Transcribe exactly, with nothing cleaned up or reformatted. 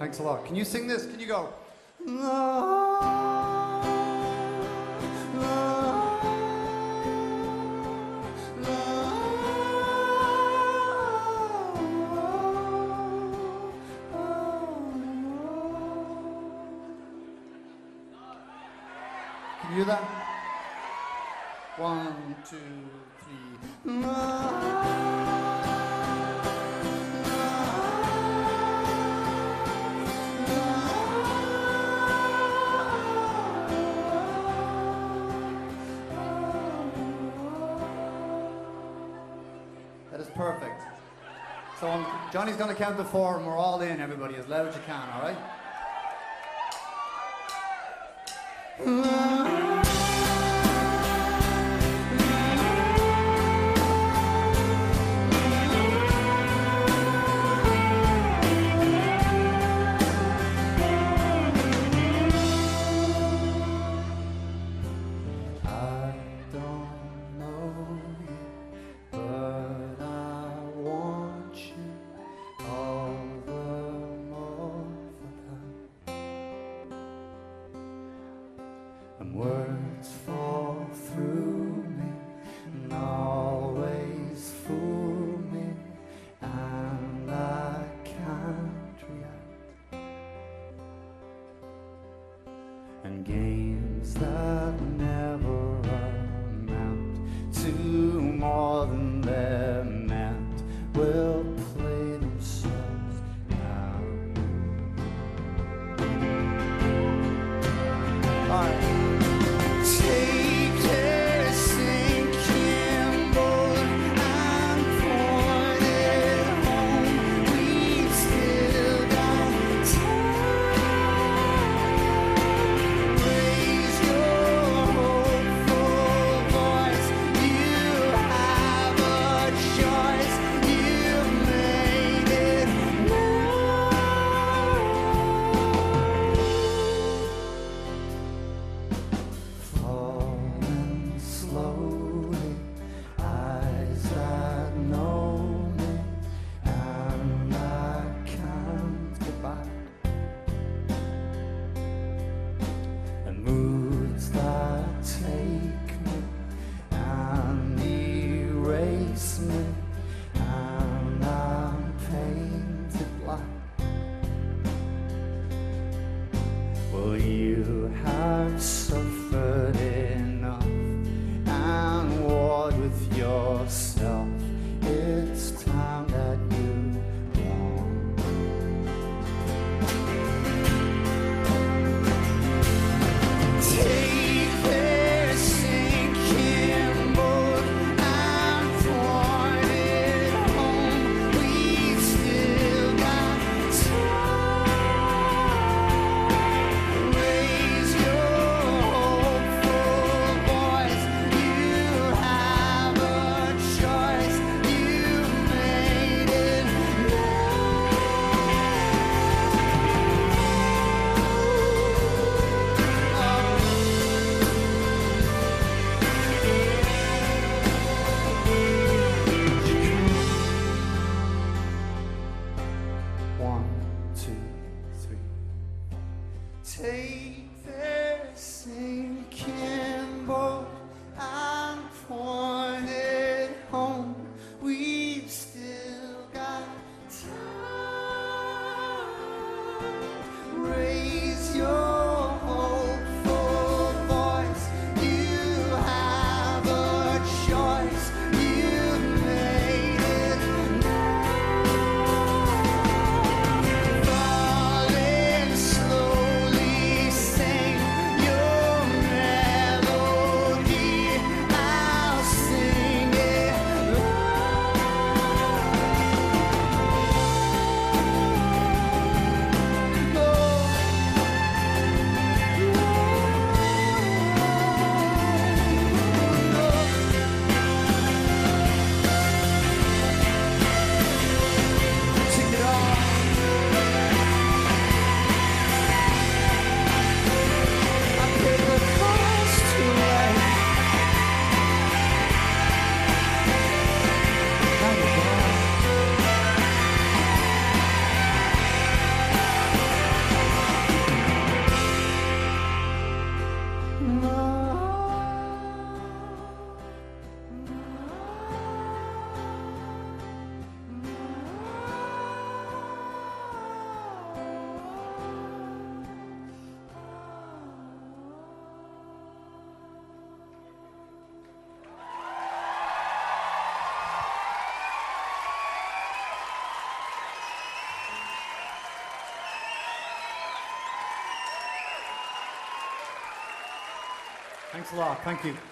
Thanks a lot. Can you sing this? Can you go? Can you do that? One, two, three. That is perfect. So um, Johnny's going to count to four and we're all in, everybody, as loud as you can, all right? And words fall through me and always fool me, and I can't react. And games that never amount to more than they're meant will play themselves out. All right. Take this sinking boat and point it home. We've still got time. Raise your hopeful voice. You have a choice. You've made it falling slowly, eyes that know me, and I can't get back. And moods that take me and erase me, and I'm painted black. Well, you have suffered enough and warred with yourself. It's time that you won. Take this sinking boat and point it home. We've still got time. Raise your hopeful voice. You have a choice. You made Thanks a lot. Thank you.